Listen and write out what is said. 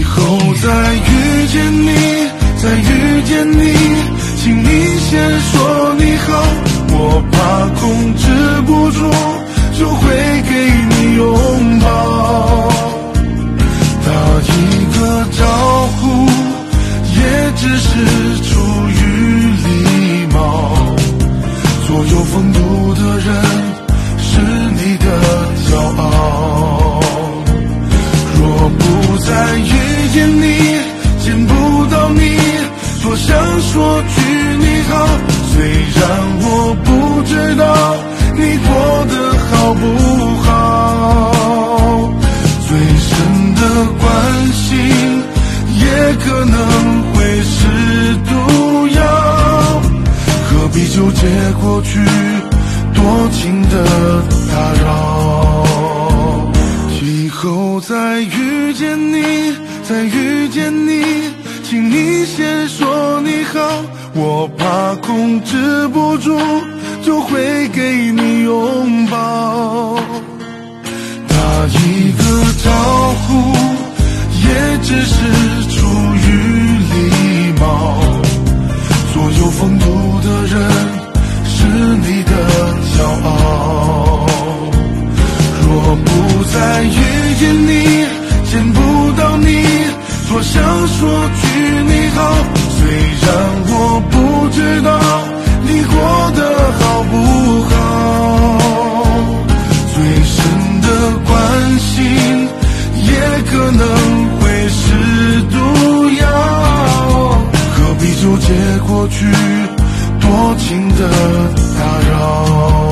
后再遇见你，再遇见你，请你先说你好，我怕控制不住，就会给你拥抱。打一个招呼，也只是出于礼貌，左右风度的人是你的骄傲。若不再遇见你，见不到你，多想说句你好，虽然我不知道你过得好不好。最深的关心也可能会是毒药，何必纠结过去多情的打扰。以后再遇见你，再遇见你，请你先说你好，我怕控制不住，就会给你拥抱。打一个招呼，也只是出于礼貌，左右风度的人是你的骄傲。若不再遇见你，见不到你，多想说句你好，虽然我不知道你过得好不好。最深的关心也可能会是毒药，何必纠结过去多情的打扰。